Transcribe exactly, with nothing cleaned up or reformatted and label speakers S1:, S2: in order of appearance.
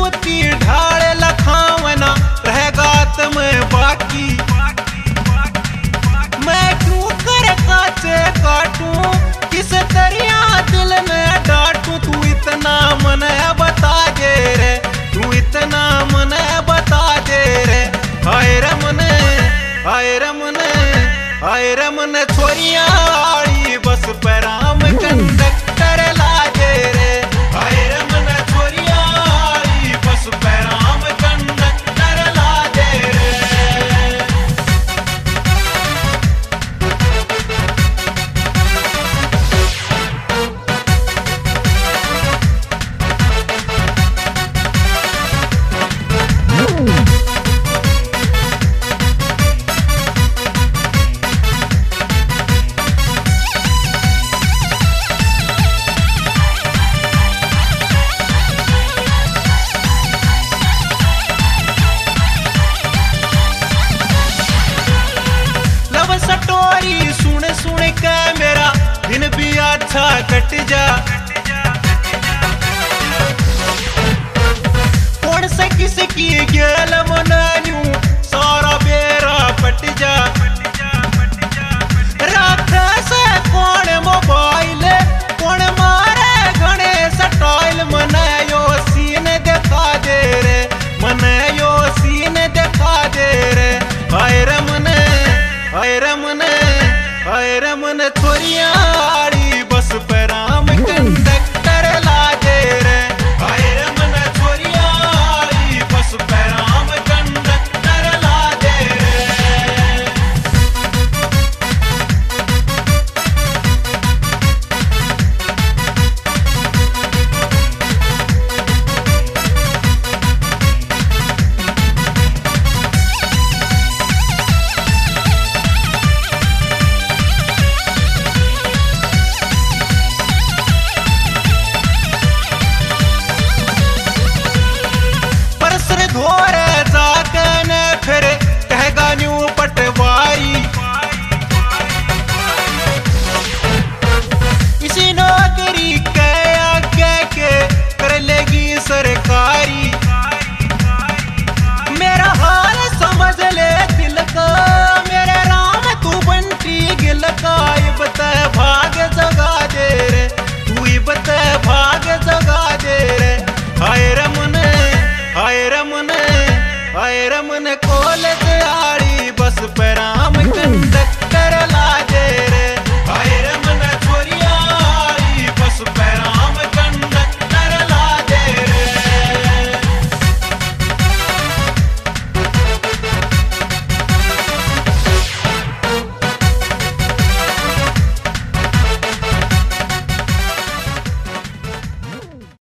S1: जूती ढाल लखावना रहेगा तुम्हें बाकी। मैं क्यों कर काचे काटूं किस दरिया दिल में डांटूं। तू इतना मन है बता दे रे, तू इतना मन है बता दे रे। हाय रमन हाय रमन हाय रमन छोरिया आड़ी बस पैराम कंडक्टर लागे रे। हाय रमन छोरिया आड़ी बस पैराम कंडक्टर लागे रे। सटोरी सुन सुन के मेरा दिन भी अच्छा कट जा। कौन से किसकी गेल मन